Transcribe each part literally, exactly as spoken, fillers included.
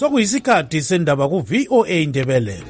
Sokuyisikhathi sendaba ku V O A Indebele.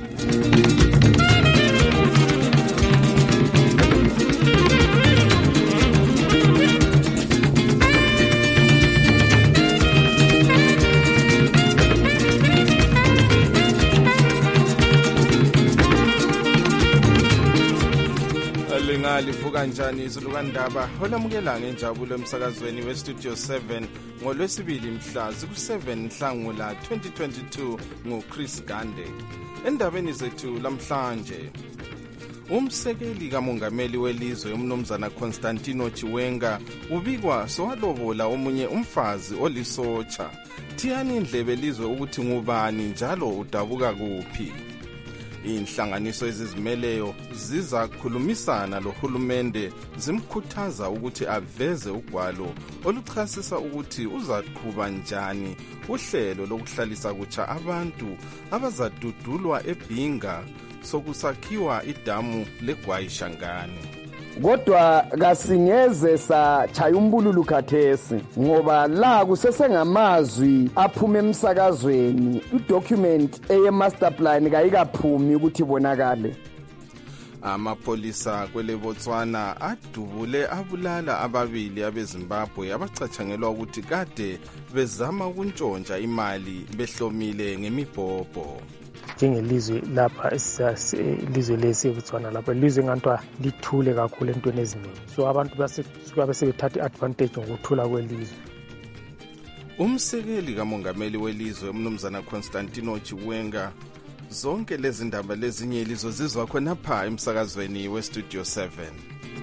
Livuka njani izulukandaba olamukela ngenjabulo emsakazweni westudio seven ngolwesibili mhla ziku seven Nhlangula twenty twenty-two nguChris Gande. Endabeni zethu lamhlanje, umsekeli kamongameli welizwe umnumzana Constantino Chiwenga ubikwa sowalobola omunye umfazi olisotsha. Thiyani indlebe lizwe ukuthi ngubani njalo udabuka kuphi. Inhlanganiso ezizimeleyo ziza khulumisana lohulumende zimkhuthaza ukuthi aveze ugwalo oluchasisa ukuthi uzaqhuba njani uhlelo lokuhlalisa kutsha abantu abazadudulwa eBhinga sokusakhiwa idamu leGwayishangani. Kodwa kasingeze sachaya umbululu khathesi ngoba la kusesengamazwi aphuma emsakazweni, idocument eye master plan kayikaphumi ukuthi bonakale. Amapolisa kwele Botswana adubule abulala ababili abeZimbabwe abacatshangelwa ukuthi kade bezama ukuntshontsha imali behlomile ngemibhobho. Njengelizwe lapha ilizwe leSebotswana lapha ilizwe ngantwa lithule kakhulu entweni eziningi, so abantu basuka besebethatha advantage ngokuthula kwelizwe. Umsekeli kamongameli welizwe umnumzana Constantino Chiwenga, zonke lezi ndaba lezinye ilizwe zizwa khona pha emsakazweni westudio seven.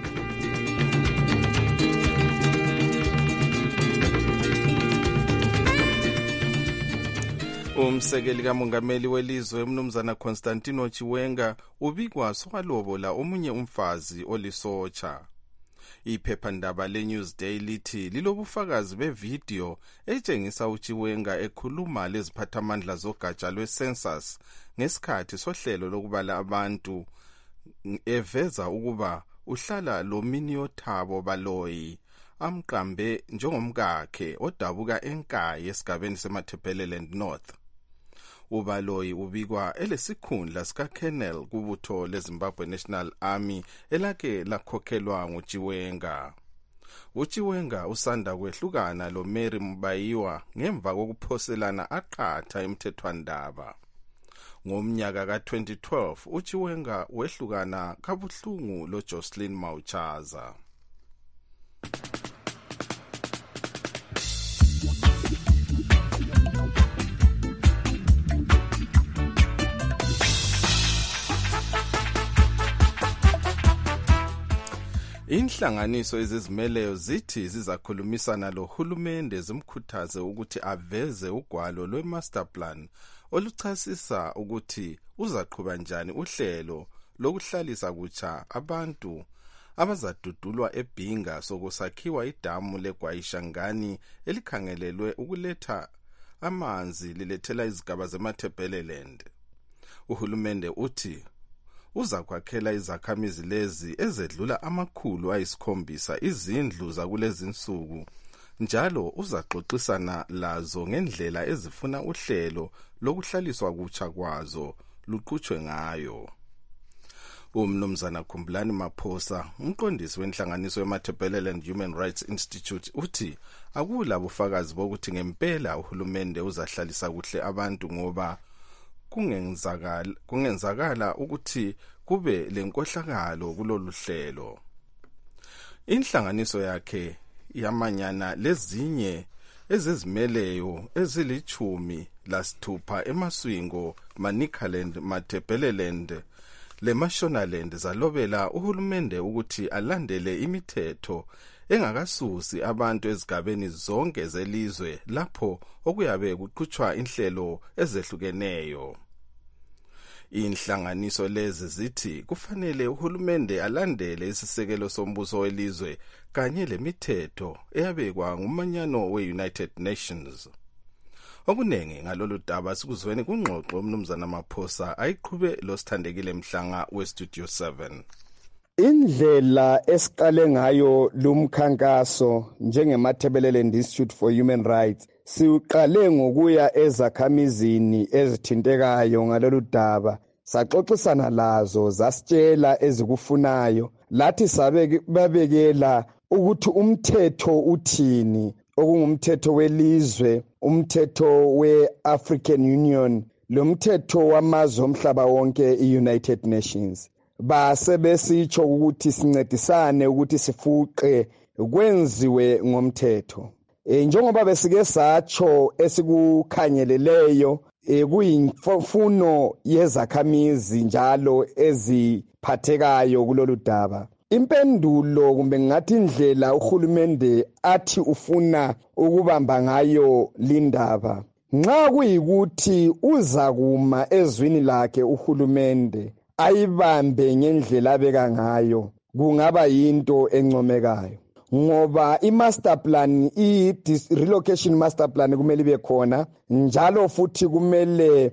Umsekeli kamongameli welizwe umnumzana Constantino Chiwenga ubikwa sowalobola omunye umfazi olisotsha. Iphephandaba leNewsday lithi lilobufakazi bevideo etshengisa uChiwenga ekhuluma leziphathamandla zogatsha lwe-census ngesikhathi sohlelo lokubala abantu, eveza ukuba uhlala loMinio Thabo Baloyi amqambe njengomkakhe odabuka eNkayi esigabeni seMatabeleland North. Ubaloyi ubikwa elesikhundla sika-Colonel kubutho leZimbabwe National Army elake lakhokhelwa nguChiwenga. uChiwenga usanda kwehlukana loMary Mbayiwa ngemva kokuphoselana aqatha emthethwandaba. Ngomnyaka ka twenty twelve uChiwenga wehlukana kabuhlungu loJocelyn Mauchaza. Inhlanganiso ezizimeleyo zithi zizakhulumisana lohulumende zimkhuthaze ukuthi aveze ugwalo lwe-master plan oluchasisa ukuthi uzaqhuba njani uhlelo lokuhlalisa kutsha abantu abazadudulwa eBhinga sokusakhiwa idamu leGwayishangani elikhangelelwe ukuletha amanzi lilethela izigaba zeMatabeleland. Uhulumende uthi uzakwakhela izakhamizi lezi ezedlula amakhulu ayisikhombisa izindlu zakulezi insuku, njalo uzaxoxisana lazo ngendlela ezifuna uhlelo lokuhlaliswa kutsha kwazo luqhutshwe ngayo. Umnumzana Khumbulani Maphosa, umqondisi wenhlanganiso yeMatabeleland Human Rights Institute, uthi akula bufakazi bokuthi ngempela uhulumende uzahlalisa kuhle abantu ngoba kungenzakala kungenzakala ukuthi kube lenkohlakalo kulolu hlelo. Inhlanganiso yakhe yamanyana lezinye ezizimeleyo ezilichumi lasithupha eMaswingo, Manicaland, Matabeleland leMashonaland zalobela uhulumende ukuthi alandele imithetho engakasusi abantu ezigabeni zonke zelizwe lapho okuyabe kuqhutshwa inhlelo ezehlukeneyo. Inhlanganiso lezi zithi kufanele uhulumende alandele isisekelo sombuso welizwe kanye lemithetho eyabekwa ngumanyano we-United Nations. Okunengi ngalolu daba sikuzweni kungxoxo umnumzana Maphosa ayiqhube lo Sithandekile Mhlanga westudio seven. Indlela esiqale ngayo lumkhankaso njengemathebeleland Institute for Human Rights siqale ngokuya ezakhamizini ezithintekayo ngalolu daba saxoxisana lazo zasitshela ezikufunayo lathi sabe babekela ukuthi umthetho uthini okungumthetho welizwe umthetho we-African Union lo mthetho wamazwe omhlaba wonke i-United Nations base besitsho ukuthi sincedisane ukuthi sifuqe kwenziwe ngomthetho e, njengoba besike satsho esikukhangeleleyo e, kuyimfuno yezakhamizi njalo eziphathekayo kulolu daba. Impendulo kumbe ngathi indlela uhulumende athi ufuna ukubamba ngayo lindaba nxa kuyikuthi uza kuma ezwini lakhe uhulumende ayibambe ngendlela abeka ngayo kungaba yinto encomekayo ngoba i-master plan i-relocation master plan kumele ibe khona njalo futhi kumele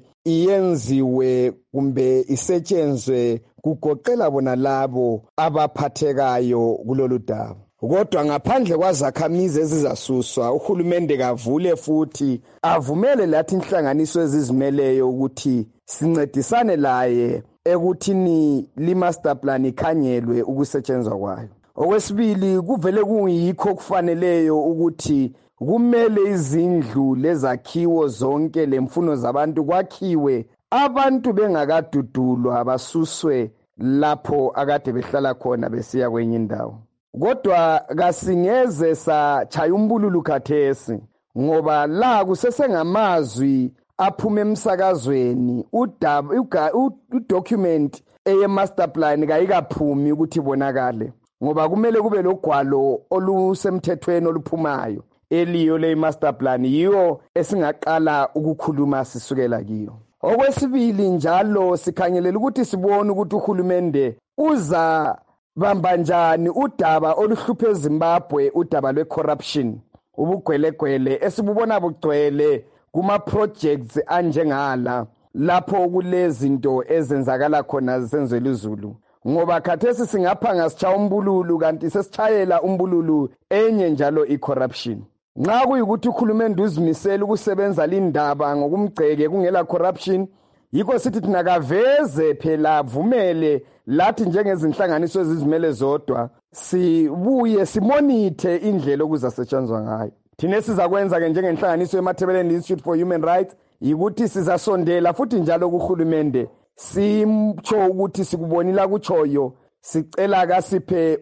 iyenziwe kumbe isetshenzwe kugoqela bona labo abaphathekayo kulolu daba. Kodwa ngaphandle kwazakhamizi ezizasuswa uhulumende kavule futhi avumele lathi inhlanganiso ezizimeleyo ukuthi sincedisane laye ekuthini li-master plan ikhanyelwe ukusetshenzwa kwayo. Okwesibili kuvele kuyikho kufaneleyo ukuthi kumele izindlu lezakhiwo zonke lemfuno zabantu kwakhiwe abantu bengakadudulwa basuswe lapho akade behlala khona besiya kwenye indawo. Kodwa kasingeze satshaya umbululu khathesi ngoba la kusesengamazwi aphume emsakazweni udaba udocument eye master plan kayikaphumi ukuthi bonakale ngoba kumele kube logwalo olusemthethweni oluphumayo eliyo le master plan yiyo esingaqala ukukhuluma sisukela kiyo. Okwesibili njalo sikhangelela ukuthi sibone ukuthi uhulumende uza bamba njani udaba oluhluphe eZimbabwe udaba lwe-corruption ubugwelegwele esibubona bugcwele kuma projects anjengala lapho kulezinto ezenzakala khona zisenzwe izulu ngoba khathesi singapha ngasitsha umbululu kanti sesitshayela umbululu enye njalo i-corruption. Nxa kuyikuthi uhulumende uzimisela ukusebenza lindaba ngokumgceke kungela corruption yikho sithi thina kaveze phela vumele lathi njengezinhlanganiso ezizimele zodwa sibuye simonithe indlela okuzasetshenzwa ngayo. Thina sizakwenza ke njengenhlanganiso yeMathebeleland Institute for Human Rights yikuthi sizasondela futhi njalo kuhulumende simtsho ukuthi sikubonila kuchoyo sicela kasiphe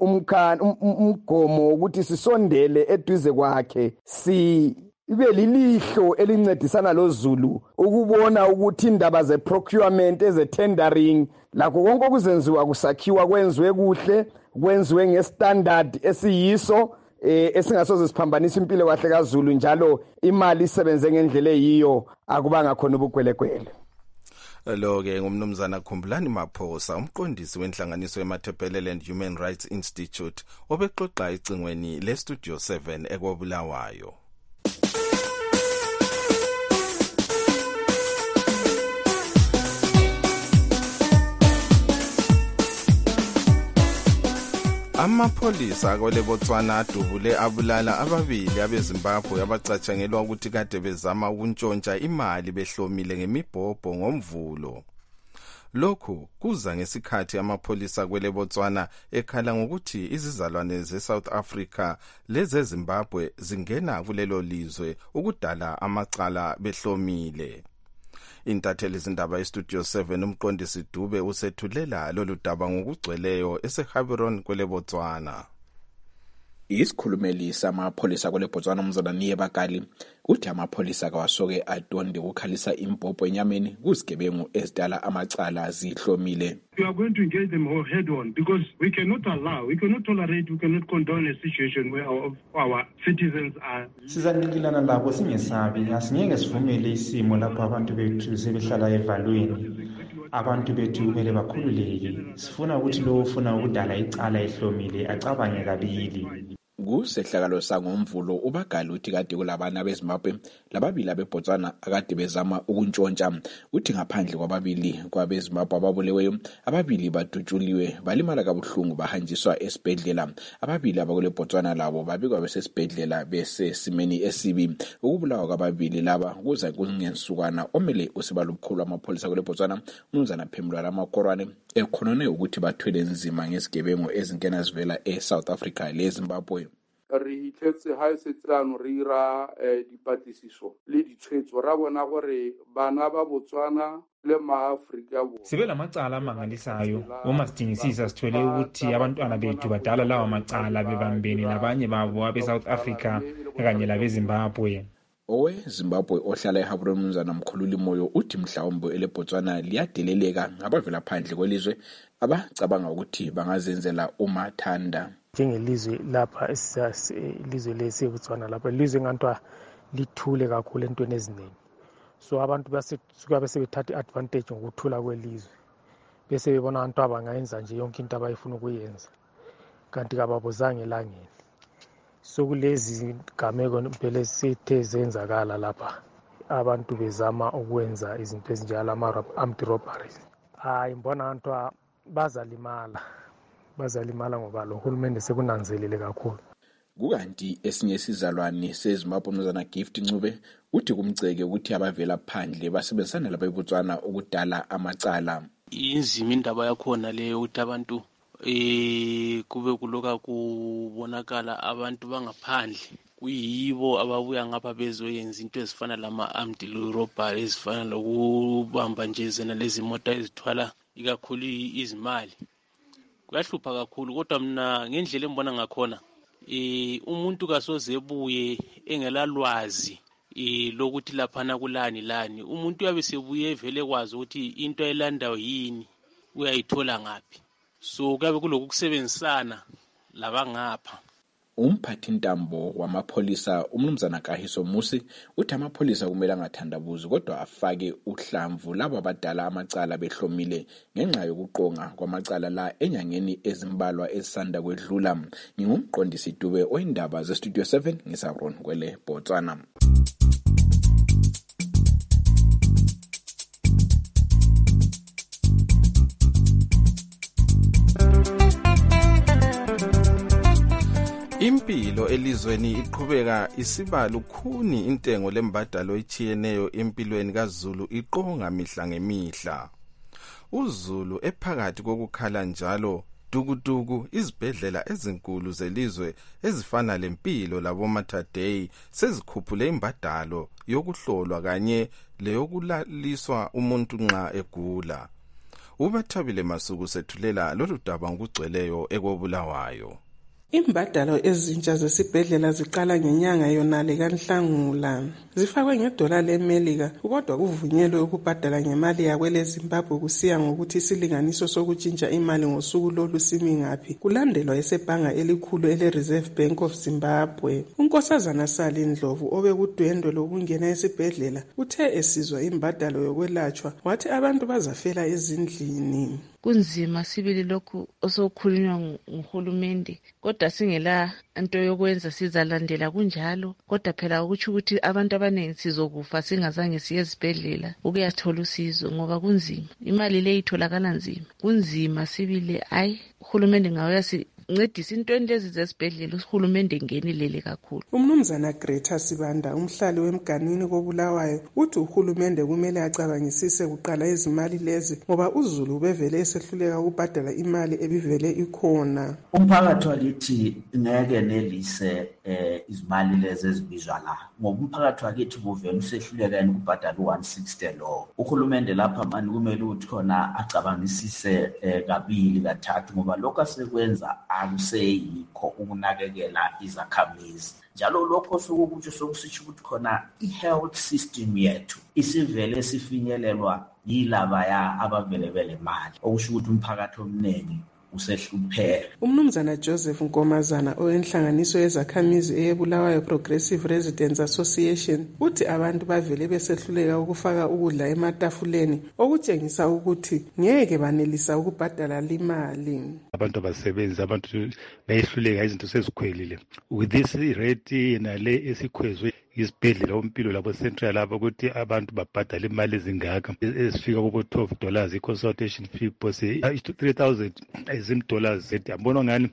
umgomo ukuthi sisondele eduze kwakhe si ibe lilihlo elincedisana loZulu ukubona ukuthi indaba ze procurement eze tendering lakho konke okuzenziwa kusakhiwa kwenziwe kuhle kwenziwe ngestandard esiyiso eh esingasoze siphambanisa impilo kahle kaZulu njalo imali isebenze ngendlela eyiyo akubanga khona ubugwelekwele. Lo ke ngumnumzana Khumbulani Maphosa umqondisi wenhlanganiso yeMathebeleland Human Rights Institute obexoxa icingweni le Studio seven ekwabulawayo. Amapholisa kwele Botswana adubule abulala ababili abeZimbabwe abacatshangelwa ukuthi kade bezama ukuntshontsha imali behlomile ngemibhobho ngomvulo. Lokhu kuza ngesikhathi amapholisa kwele Botswana ekhala ngokuthi izizalwane ze-South Africa leze-Zimbabwe zingena kulelo lizwe ukudala amacala behlomile. Intatheli izindaba iStudio seven umqondisi Dube usethulela lolu daba ngokugcweleyo eseHaberon kwele Botswana. Isikhulumeli samapholisa kwele Botswana umzana Niyebakali uthi amapholisa kawasoke adonde ukukhalisa impopho enyameni kuzigebengu ezidala amacala zihlomile. We are going to engage them head on because we cannot allow, we cannot tolerate, we cannot condone a situation where our, our citizens are. Sizanilana labo singesabi asingeke sivumele isimo lapho abantu bethu sebehlala evalweni. Abantu bethu kumele bakhululeke. Sifuna ukuthi lo ufuna ukudala icala ehlomile acabange kabili. Kusehlakalo sangomvulo uBagali uthi kade kulabana beZimbabwe lababili abeBotswana akade bezama ukuntshontsha. Uthi ngaphandle kwababili kwabeZimbabwe ababuleweyo, ababili badutshuliwe balimala kabuhlungu bahanjiswa esibhedlela. Ababili abakule Botswana labo babikwa besesibhedlela besesimeni esibi. Ukubulawa kwababili laba kuza kungensukwana omele usibalo obukhulu amapholisa kule Botswana uMnumzana Phemulwana Makorwane ekhonone ukuthi bathwele nzima ngesigebengo ezinkena zivela eSouth Africa leZimbabwe. Re hitlhetse ha se tsano re ira dipatlisiso le ditshwetso ra bona gore bana ba Botswana le maAfrika bo sibe lamacala amangalisayo. Uma sidingisisa sithwele ukuthi abantwana bethu badala lawa macala bebambene nabanye babo abe-South Africa kanye labeZimbabwe. Owe Zimbabwe ohlala eHaburoni uMnumzana Mkhululi Moyo uthi mhlawumbe eleBotswana liyadeleleka ngabavela phandle kwelizwe abacabanga ukuthi bangazenzela umathanda. Njengelizwe lapha ilizwe leSebotswana lapha ilizwe ngantwa lithule kakhulu entweni eziningi, so abantu basuka bese bethatha advantage ngokuthula kwelizwe bese bebona abantu abangayenza nje yonke into abayifuna ukuyenza kanti kababuzanga elangeni. So kulezi gameko phela sithe zenzakala lapha abantu bezama ukwenza izinto ezinjalo ama-armed robberies. Hayi mbona abantu bazalimala bazalimala ngoba lo hulumende sekunanzelele kakhulu. Kukanti esinye isizalwane seZimbabwe uMnumzana Gift Ncube uthi kumceke ukuthi abavela phandle basebenzisana labeBotswana ukudala amacala. Inzima indaba yakhona leyo ukuthi abantu eh kube kuloka kubonakala abantu bangaphandle kuyibo ababuya ngapha bezoyenza into ezifana lama-armed robbery ezifana lokubamba nje zena lezi moto ezithwala ikakhulu izimali. Kuyahlupha kakhulu kodwa mina ngendlela embona ngakhona eh umuntu kasoze ebuye engelalwazi eh lokuthi laphana kulani lani. Umuntu uyabe sebuye evele kwazi ukuthi into ayilandayo yini uyayithola ngapi. So kabe kulokusebenzisana labangapha. Umphathi ntambo wamapholisa uMnumzana Kahiso Musi uthi amapholisa kumele angathandabuzi kodwa afake uhlamvu labo abadala amacala behlomile ngenxa yokuqonga kwamacala la enyangeni ezimbalwa ezisanda kwedlula. Ngingumqondisi Dube oyindaba ze Studio seven ngisabron kwele Botswana. Impilo elizweni iqhubeka isiba lukhuni intengo lembadalo echiyeneyo empilweni kaZulu iqonga mihla ngemihla. uZulu ephakathi kokukhala njalo dukuduku izibhedlela ezinkulu zelizwe ezifana lempilo laboMatadei sezikhuphule imbadalo yokuhlolwa kanye leyokulaliswa umuntu nxa egula. uBathabile Masuku sethulela lolu daba ngokugcweleyo ekobulawayo. Imbadalo ezintsha zesibhedlela ziqala ngenyanga yonale kaNhlangula. Zifakwe ngedola leMelika kodwa kuvunyelwe ukubhadala ngemali yakwele Zimbabwe kusiya ngokuthi isilinganiso sokutshintsha imali ngosuku lolu simi ngaphi. Kulandelwa esebhanga elikhulu ele Reserve Bank of Zimbabwe. uNkosazana Sali Ndlovu obekudwendwe lokungena esibhedlela uthe esizwa imbadalo yokwelatshwa wathi abantu bazafela ezindlini. Kunzima sibili lokhu osokhulunywa nguhulumende kodwa singela into yokwenza sizalandela kunjalo kodwa phela ukuthi ukuthi abantu abaningi sizokufa singazange siye esibhedlela ukuyathola usizo ngoba kunzima imali le itholakala nzima kunzima sibili ayi uhulumende ngawe yasi ncedisa intweni lezi zesibhedlela uhulumende ngenelele kakhulu. uMnumzana Greta Sibanda umhlali wemganini kobulawayo uthi uhulumende kumele acabangisise kuqala izimali lezi ngoba uZulu bevele esehluleka ukubhadala imali ebivele ikhona. Umphakathi wakithi ngeke nelise eh izimali lezi ezibizwa la ngoba umphakathi wakithi buvele usehluleka yini ukubhadala u one sixty lo. Uhulumende lapha manje kumele ukuthi khona acabangisise kabili kathathu ngoba lokho asekwenza akuseyikho ukunakekela izakhamizi. Njalo lokho sokukuthi sokusitsho ukuthi khona i-health system yethu isivele sifinyelelwa yilaba ya abavele bele mali okusho ukuthi umphakathi omningi usehlupheka. Umnumzana Joseph Nkomazana owenhlanganiso yezakhamizi eyebulawayo Progressive Residents Association uthi abantu bavele besehluleka ukufaka ukudla ematafuleni okutshengisa ukuthi ngeke banelisa ukubhadala limali. Abantu abasebenzi abantu bayehluleka izinto sezikhwelile with this rate nale esikhwezwe isibhedlela umpilo labo central lapho ukuthi abantu babhadala imali ezingaka esifika kubo twelve dollars i-consultation fee pose three thousand ezim dollars yabona ngani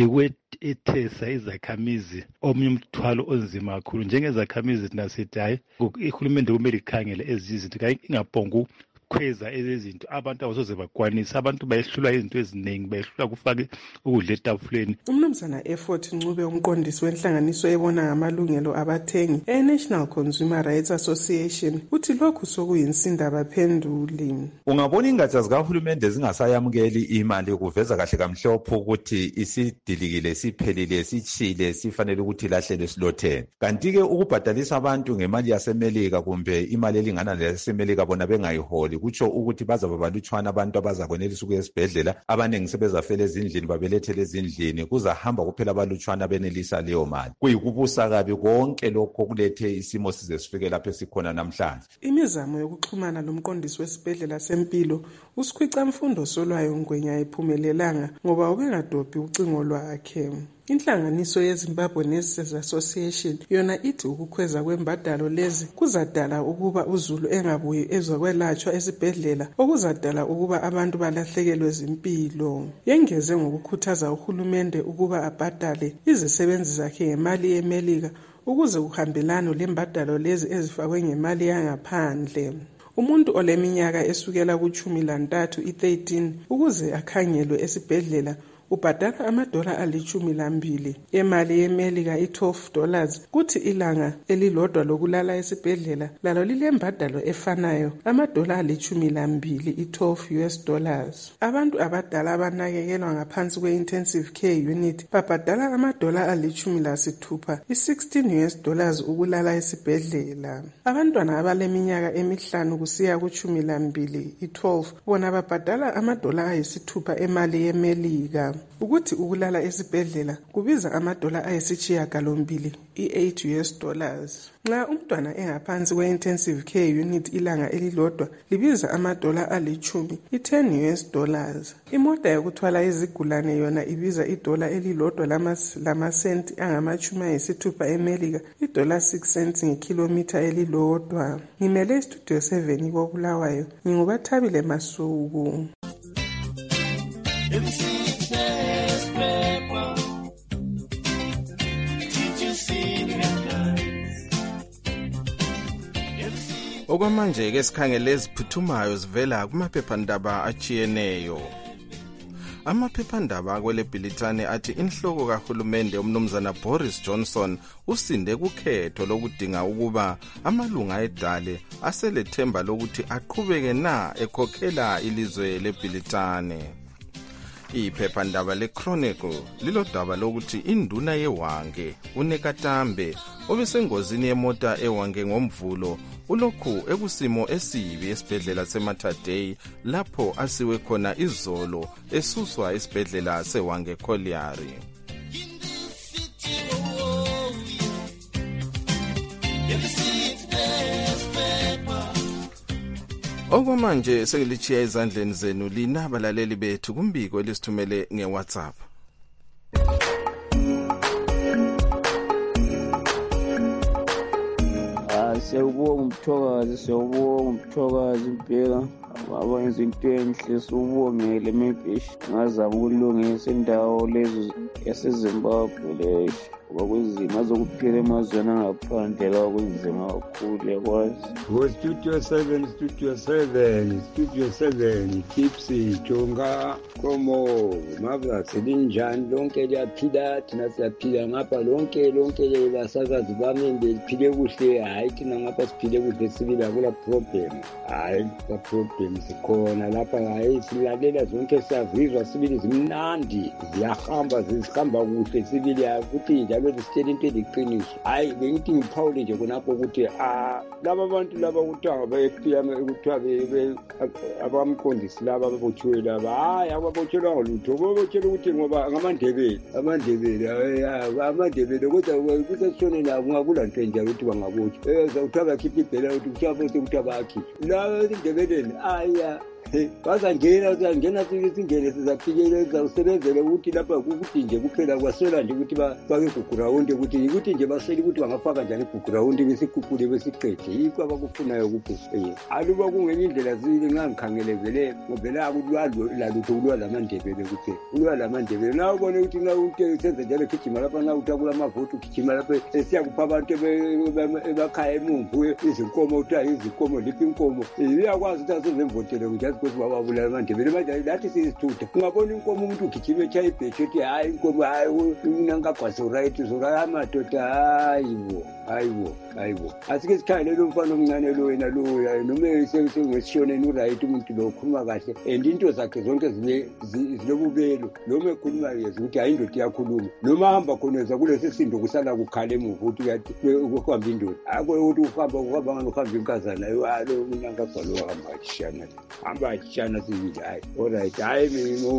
ikwethesa izakhamizi omnye umthwalo onzima kakhulu njengezakhamizi thina sithi hayi ihulumende kumele ikhangele ezizinto ingabhonga khweza ezezinto abantu abasoze bakwanisa abantu bayehlulwa izinto eziningi bayehlulwa kufaka ukudla etafuleni. Umnumzana Effort Ncube umqondisi wenhlanganiso ebona ngamalungelo abathengi e-National Consumer Rights Association uthi lokhu sokuyinsinda abaphenduli. Ungabona ingatsha zikahulumende zingasayamukeli imali kuveza kahle kamhlophe ukuthi isidilikile siphelile sichile sifanele ukuthi lahlele silotheni. Kanti-ke ukubhadalisa abantu ngemali yasemelika kumbe imali elingana leyasemelika bona bengayiholi kutsho ukuthi bazabe balutshwana abantu abazakwenelisa ukuya esibhedlela abaningi sebezafela ezindlini babelethele ezindlini kuzahamba kuphela abalutshwana benelisa leyo mali kuyikubusa kabi konke lokho kulethe isimo size sifike lapho esikhona namhlanje. Imizamo yokuxhumana lomqondisi wesibhedlela sempilo uSikhwica Mfundo Solwayo Ngwenya iphumelelanga ngoba ubengadobhi ucingo lwakhe. Inhlanganiso yeZimbabwe Nurses Association yona ithi ukukhweza kwembadalo lezi kuzadala ukuba uZulu engabuyi ezokwelatshwa esibhedlela okuzadala ukuba abantu balahlekelwe izimpilo. Yengeze ngokukhuthaza uhulumende ukuba abhadale izisebenzi zakhe ngemali yemelika ukuze kuhambelane lembadalo lezi ezifakwe ngemali yangaphandle. Umuntu oleminyaka esukela kuchumi lantathu i-thirteen ukuze akhangelwe esibhedlela ubhadala amadola alichumi lambili emali yemelika i-twelve dollars kuthi ilanga elilodwa lokulala esibhedlela lalo lilembadalo efanayo amadola alichumi lambili i-twelve U S dollars. Abantu abadala abanakekelwa ngaphansi kwe-intensive care unit babhadala amadola alichumi lasithupha i-sixteen U S dollars ukulala esibhedlela. Abantwana abaleminyaka emihlanu kusiya kuchumi lambili i-twelve bona babhadala amadola ayisithupha emali yemelika. Ukuthi ukulala esibhedlela kubiza amadola ayisishiyagalombili i-eight U S dollars. Nxa umntwana engaphansi kwe-intensive care unit ilanga elilodwa libiza amadola alichumi i-ten U S dollars. Imota yokuthwala izigulane yona ibiza idola elilodwa lamasenti angamachumi ayisithupha emelika idola six cents ngekilometer elilodwa. Ngimele istudio seven koBulawayo ngingubathabile Masuku. Okwamanje ke sikhangele eziphuthumayo zivela kumaphephandaba achiyeneyo. Amaphephandaba kwele Bhilitane athi inhloko kahulumende umnumzana Boris Johnson usinde kukhetho lokudinga ukuba amalunga edale aselethemba lokuthi aqhubeke na ekhokhela ilizwe leBhilitane. Iphephandaba leChronicle lilodaba lokuthi induna yeWange uNekatambe obesengozini yemota eWange ngomvulo ulokhu ekusimo esibi esibhedlela seMatadei lapho asiwe khona izolo esuswa esibhedlela seWange Colliery. Okwamanje selichiya ezandleni zenu lina abalaleli bethu kumbiko elisithumele ngeWhatsApp. Siyabonga umthokazi siyabonga umthokazi impela abenza into enhle siubongele maybe ngazama ukulungisa indawo lezo yaseZimbabwe leyo kwakuzima zokuphila emazweni angaphandle kwakunzima kakhulu yakwazi. Go Studio seven, Studio seven, Studio seven, Tipsy, Jonga, Komo, Mavla, Selinjan, lonke liyaphila, thina siyaphila ngapha lonke lonke basakazi bami bephile kuhle hayi thina ngapha siphile kuhle sibili akula problem hayi ka problem F M sikhona lapha hayi silalela zonke siyavizwa sibili zimnandi ziyahamba zihamba kuhle sibili futhi njalo sitshela into eliqiniso. Hayi bengithi ngiphawule nje khonapho ukuthi ah laba bantu laba kuthiwa bayephiya kuthiwa abamqondisi laba ababotshiwe laba hayi ababotshelwa ngolutho bobotshela ukuthi ngoba ngamandebele amandebele amandebele kodwa kusesishone labo ngakulanto enjalo ukuthi bangabotshwa uzawuthiwa bakhipha ibhela ukuthi kuthiwa futhi ukuthi abakhiphe la indebeleni aya bazangena bazangena singene sizaphikelela sizawusebenzela ukuthi lapha ukuthi nje kuphela kwaswela nje ukuthi bafake igugrawundi ukuthi ukuthi nje baswele ukuthi bangafaka njani igugrawundi besikhuphule besiqede yikho abakufunayo kuphela aluba kungenye indlela zile ngangikhangelezele ngobela akulwalo lalutho kulwa lamandebele kuphela kulwa lamandebele nawe ubone ukuthi nxa uthi senze njalo gijima lapha na utakula amavoti ugijima lapha esiyakupha abantu ebakhaya emumvu izinkomo uthiwa izinkomo liphi inkomo iyakwazi ukuthi asezemvotele ukuthi because bababulala amandebele manje lathi sisithutha ungabona inkomo umuntu ugijima echaye ibhethi ethi hayi inkomo hayi unankagwasa uright uzora amadoda hayibo hayibo hayibo asike sikhangele lo mfana omncane lo wena lo noma sengesishoneni uright umuntu lo ukhuluma kahle and into zakhe zonke zibe zilobubelo noma ekhuluma yezi ukuthi hayi indoda iyakhuluma noma hamba khona eza kulesi sindo kusala kukhala emuva ukuthi uyathi ukuhamba indoda akwe ukuthi uhamba uhamba ngalokhamba inkazana lo unankagwalo hamba ishana hamba ishana sibili hayi alright hayi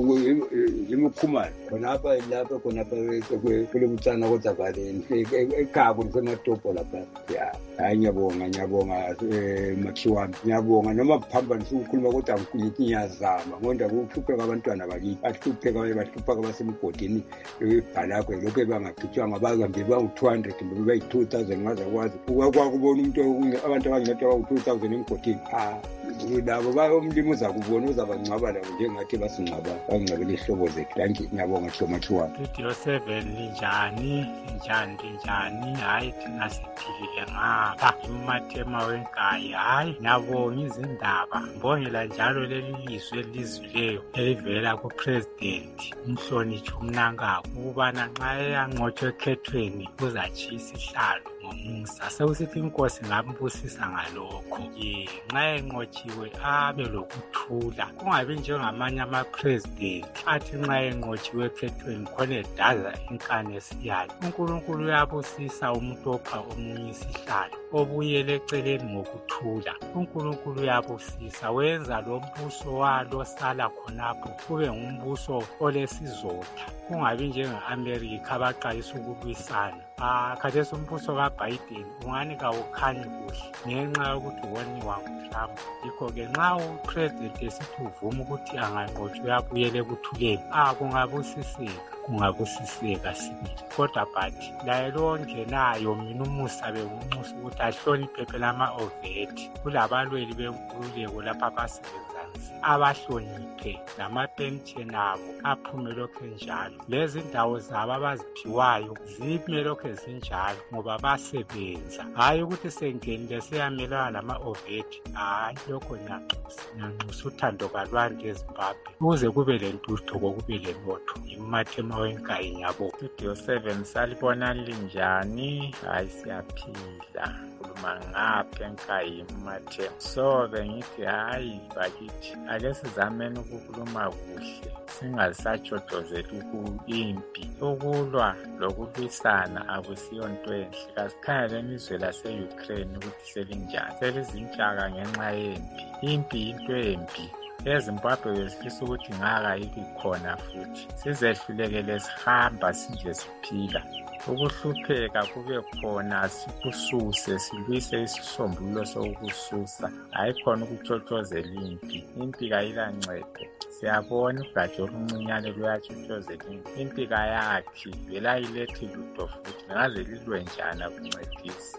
imikhumana khonapha lapha khonapha kule butsana kodwa valeni ekhabo lisematopo lapha ya hayi ngiyabonga ngiyabonga makhiwami ngiyabonga noma phamba nisukhuluma kodwa ngithi ngiyazama ngonda ukuhlupheka abantwana bakithi bahlupheka bahlupheka basemgodini ebhalakwe lokho bangagcitshwa ngabakambe bangu-two hundred mbe bayi-two thousand ngaze kwazi ukwakubona umuntu abantu abangathi bawu-two thousand emgodini ah labo bayomlimi uzakubona uzabangcwaba labo njengathi basingcwaba bangcwabele ihlobo zethu kanti ngiyabonga hlomakhiwami studio seven linjani linjani linjani hayi thina siphilile ngapha umathema wenkayi hayi ngiyabonga izindaba ngibongela njalo leli lizwe elizwileyo elivela kupresident umhlonitshi umnankako ukubana nxa eyanqotshwa ekhethweni uzatshisa isihlalo ngomusa sewusithi inkosi ngambusisa ngalokho ye nxa enqotshiwe abe lokuthula kungabi njengamanye amapresident athi nxa enqotshiwe ekhethweni khona edaza inkane esiyayo uNkulunkulu uyabusisa umuntu opha omunye isihlalo obuyele eceleni ngokuthula uNkulunkulu uyabusisa wenza lo mbuso walo sala khonapho kube ngumbuso olesizotha kungabi njenge-America abaqalisa ukulwisana ah khathesi umbuso kaBiden ungani kawukhanyi kuhle ngenxa yokuthi woniwa nguTrump yikho-ke nxa upresident esithi uvuma ukuthi anganqotshwa uyabuyela ekuthuleni ah kungabusiseka kungabusiseka sibili kodwa but laye lo ongenayo mina umusa bekunxusa ukuthi ahloniphe phela ama-oveti kulabalweli benkululeko lapha abasebenza abahloniphe lamapentsheni abo aphume lokhu njalo lezi ndawo zabo abaziphiwayo zime lokhu zinjalo ngoba basebenza hayi ukuthi sengenile siyamelana lama-oveti hayi lokho nyanxusa nyanxusa uthando kalwandi eZimbabwe ukuze kube lentutho kube lenotho imathema wenkayi ngiyabo studio seven salibona linjani hayi siyaphila khuluma ngapha enkayi imathema so bengithi hayi bakithi ake sizameni ukukhuluma kuhle singasatshotshozeli impi ukulwa lokulwisana akusiyo nto enhle kasikhangeleni izwe lase-Ukraine ukuthi selinjani selizintshaka ngenxa yempi impi into embi eZimbabwe besifisa ukuthi ngaka ibi khona futhi sizehlulekele sihamba sinje siphila ukuhlupheka kube khona sikususe silwise isisombululo sokususa hayi khona ukutshotshozela impi impi kayilancedo siyabona ugatsha oluncinyane luyatshotshozela impi impi kayakhi vele ayilethi lutho futhi ngaze lilwe njani akuncedisi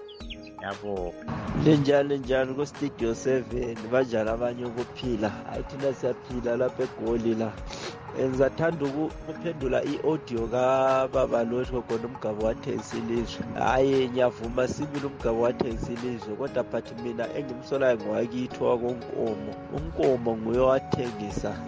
yabo linjani njani ku-studio seven banjani abanye ukuphila hayi thina siyaphila lapha eGoli la engizathanda ukuphendula i-audio kababa Lotho khona umgabo wathengisa ilizwe hayi ngiyavuma sibili umgabo wathengisa ilizwe kodwa but mina engimsolayo ngowakithi wakonkomo unkomo nguye wathengisa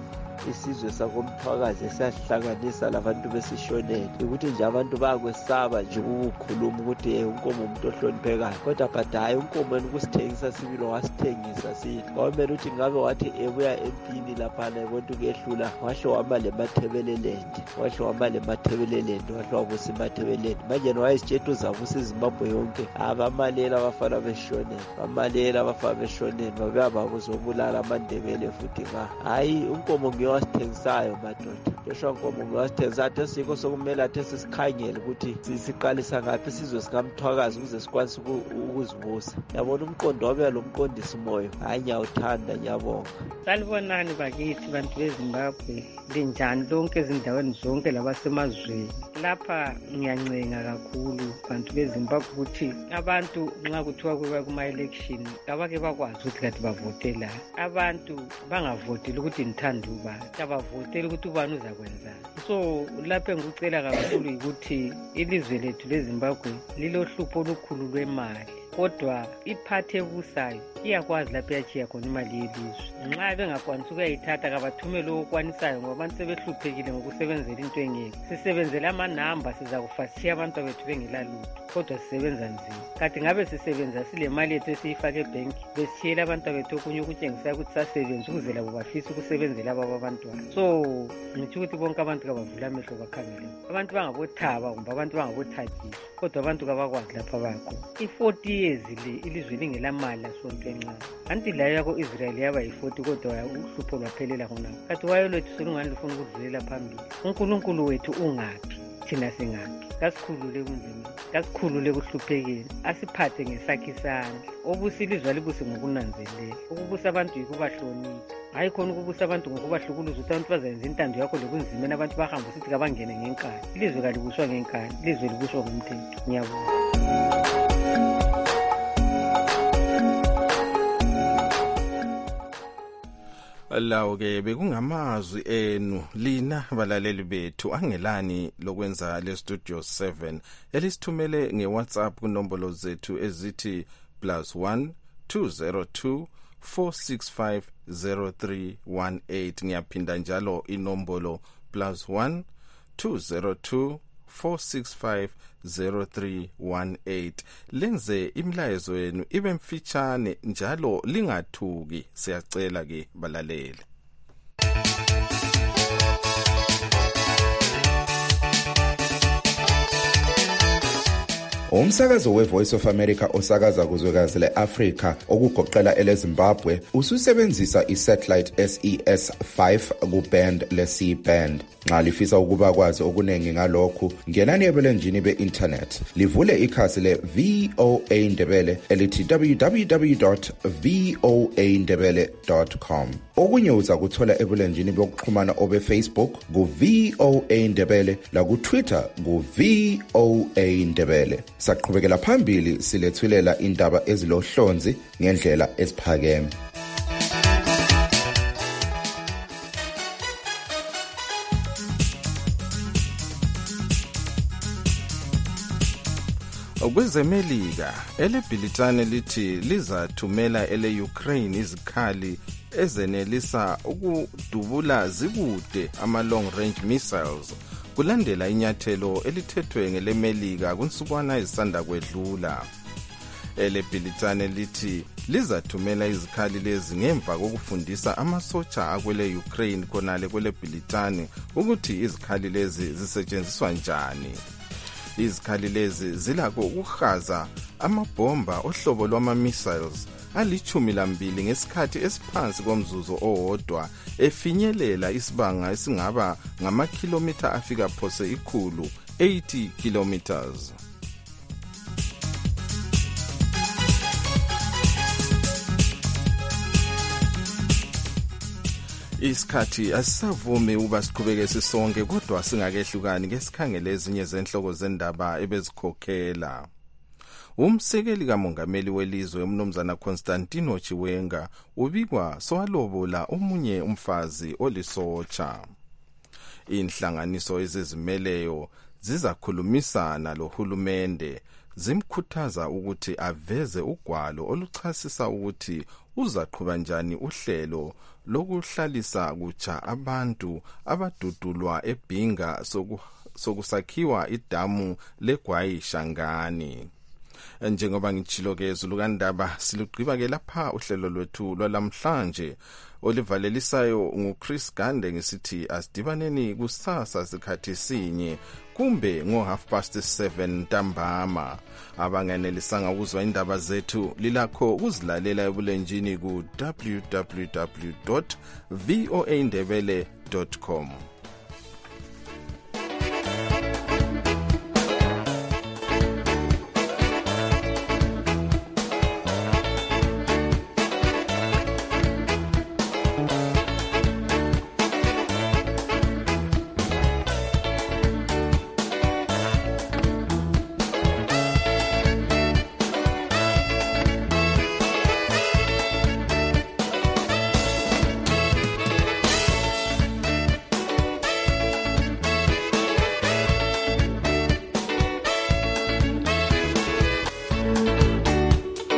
isizwe sakomthwakazi esiyahlanganisa labantu besishonele ukuthi nje abantu bayakwesaba nje ukukhuluma ukuthi eh unkomo umuntu ohloniphekayo kodwa but hayi unkomo ukusithengisa sibilo wasithengisa sithi kwamele ukuthi ngabe wathi ebuya empini lapha nebontu kuyehlula wahle wama lemathebelelendi wahle wama lemathebelelendi wahle wabusa emathebelelendi manje wayesitshethu zabusa iZimbabwe yonke abamalela abafana beshonele bamalela abafana beshonele babuya babuzobulala amandebele futhi nga hayi unkomo ngiyowasithengisayo madoda Joshua Nkomo ngiyowasithengisayo athi sikho sokumele athi sisikhangele ukuthi sisiqalisa ngaphi isizwe sikamthwakazi ukuze sikwanise ukuzibusa yabona umqondo wabe lo mqondisi moyo hayi nyawuthanda nyabonga salibonani bakithi bantu beZimbabwe linjani lonke ezindaweni zonke labasemazweni lapha ngiyancenga kakhulu bantu beZimbabwe ukuthi abantu nxa kuthiwa kuba kuma election abake bakwazi ukuthi kathi bavotela abantu bangavotela ukuthi nithanda ubani abavotela ukuthi ubani uzakwenza so lapha ngikucela kakhulu ukuthi ilizwe lethu leZimbabwe lilohlupho olukhulu lwemali kodwa iphathe ebusayo iyakwazi lapha yachiya khona imali yelizwe nxa bengakwanisa ukuyayithatha kabathumele okwanisayo ngoba abantu sebehluphekile ngokusebenzela into engeke sisebenzela amanamba siza kufasithiya abantu bethu bengelalutho kodwa sisebenza nzima kanti ngabe sisebenza sile mali yethu esiyifake ebhenki besithiyela abantu bethu okunye ukutshengisa ukuthi sasebenza ukuze labo bafisa ukusebenzela ababo abantwana so ngitsho ukuthi bonke abantu kabavula amehlo bakhangele abantu bangabothaba kumbe abantu bangabothathiswa kodwa abantu kabakwazi lapha bakho i-forty years le ilizwe lingelamali asonto encane anti la yako Israel yaba yi-forty kodwa uhlupho lwaphelela khonapho kanti wayo lwethu solungani lufuna ukudlulela phambili uNkulunkulu wethu ungaphi thina singaphi kasikhulule kunzima kasikhulule kuhluphekeni asiphathe ngesakhe isandla obusa ilizwe libuse ngokunanzelela ukubusa abantu yikubahlonipha hayi khona ukubusa abantu ngokubahlukuluza ukuthi abantu bazenza intando yakho lokunzimeni abantu bahamba usithi kabangene ngenkani ilizwe kalibuswa ngenkani ilizwe libuswa ngumthetho ngiyabonga lawo ke bekungamazwi enu lina balaleli bethu angelani lokwenza le studio seven elisithumele ngeWhatsApp kunombolo zethu ezithi plus one two zero two four six five zero three one eight ngiyaphinda njalo inombolo plus one two zero two four six five zero three one eight lenze imlayezo yenu ibe mfitshane njalo lingathuki siyacela ke balaleli Umsakazo weVoice of America osakaza kuzwekazi leAfrika okugoqela eleZimbabwe ususebenzisa isatellite S E S five kuband le-C band. Nxa lifisa ukuba kwazi okunengi ngalokhu, ngenani ebulenjini be-internet. Livule ikhasi le-V O A Ndebele elithi w w w dot v o a ndebele dot com. Okunye uza kuthola ebulenjini bokuxhumana obe-Facebook ku-V O A Ndebele laku-Twitter ku-V O A Ndebele. Saqhubekela phambili silethulela indaba ezilohlonzi ngendlela esiphakeme. Kwezemelika eleBhilitane lithi lizathumela ele-Ukraine izikhali ezenelisa ukudubula zikude ama-long range missiles kulandela inyathelo elithethwe ngeleMelika kunsukwana ezisanda kwedlula. eleBhilitane lithi lizathumela izikhali lezi ngemva kokufundisa amasotsha akwele Ukraine khonale kweleBhilitane ukuthi izikhali lezi zisetshenziswa njani. Izikhali lezi zilakho ukuhaza amabhomba ohlobo lwama-missiles alichumi lambili ngesikhathi esiphansi komzuzu owodwa efinyelela isibanga esingaba ngamakhilomitha afika phose ikhulu eighty kilometers. Isikhathi asisavumi uba siqhubeke sisonke kodwa singakehlukani ke sikhangele ezinye zenhloko zendaba ebezikhokhela. Umsekeli kamongameli welizwe umnumzana Constantino Chiwenga ubikwa sowalobola omunye umfazi olisotsha. Inhlanganiso ezizimeleyo zizakhulumisana lohulumende zimkhuthaza ukuthi aveze ugwalo oluchasisa ukuthi uzaqhuba njani uhlelo lokuhlalisa kutsha abantu abadudulwa eBhinga sokusakhiwa idamu leGwayi Shangani. Njengoba ngitshilo ke Zulukandaba silugqiba ke lapha uhlelo lwethu lwalamhlanje olivalelisayo nguChris Gande ngisithi asidibaneni kusasa sikhathi sinye kumbe ngo half past seven ntambama. Abanganelisanga ukuzwa indaba zethu lilakho ukuzilalela ebulenjini ku w w w dot voa ndebele dot com.